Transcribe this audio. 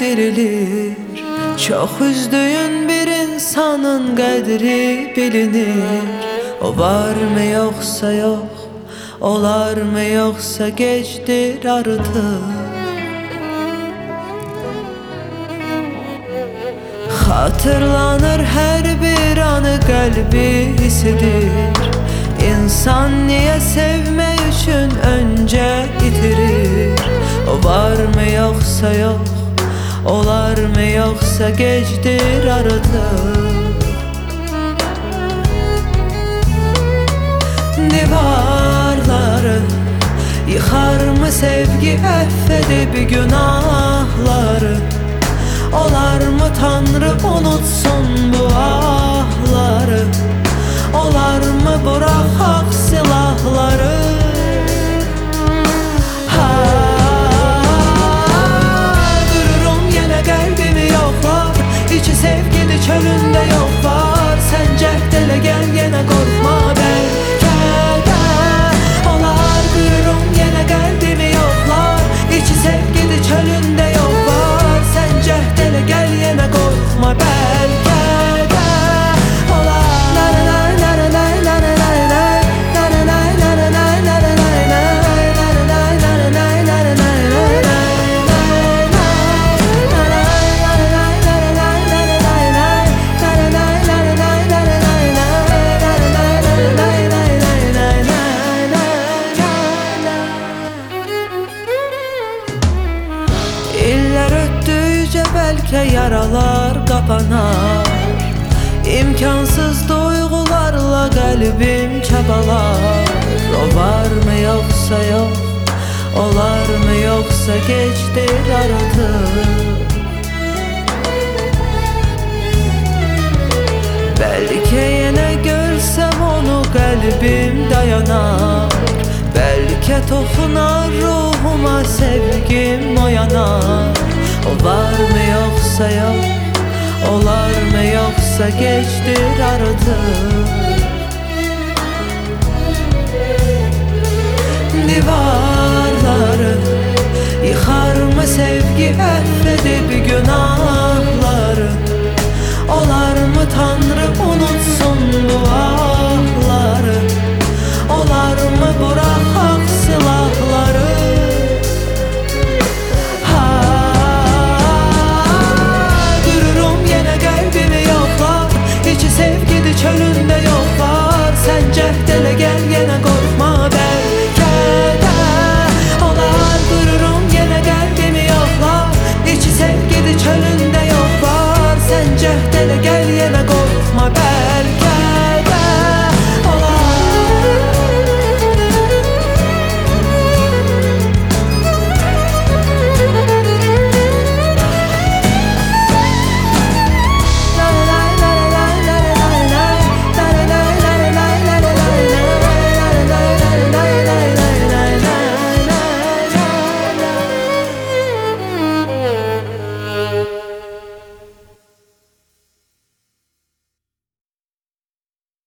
dirilir. Çok üzdüğün bir insanın qədri bilinir. O var mı yoksa yok, olar mı yoksa geçtir artık. Hatırlanır her bir anı, kalbi hisidir. İnsan niye sevmek için önce itirir. O var mı yoksa yok, olar mı yoksa geçtir artık. Divarları yıkar mı sevgi, affedip günahları? Olar mı Tanrı unutsun bu ahları? Olar mı bırakak silahları? Dururum yine kalbimi yoklar, içi sevgili çölünde yok var. Sen cehdele gel yine korkma belki de olar. Dururum yine kalbimi yoklar, içi sevgili çölünde yok var. Sen cehdele gel yine korkma belki de olar. Belki yaralar kapanar, İmkansız duygularla kalbim çabalar. O var mı yoksa yok, olar mı yoksa geçtir artık. Belki yine görsem onu kalbim dayanar. Belki dokunar ruhuma sevgim oyanar. O var mı yoksa yok, olar mı yoksa geçtir artık. Divarları yıkar mı sevgi, affedip günah?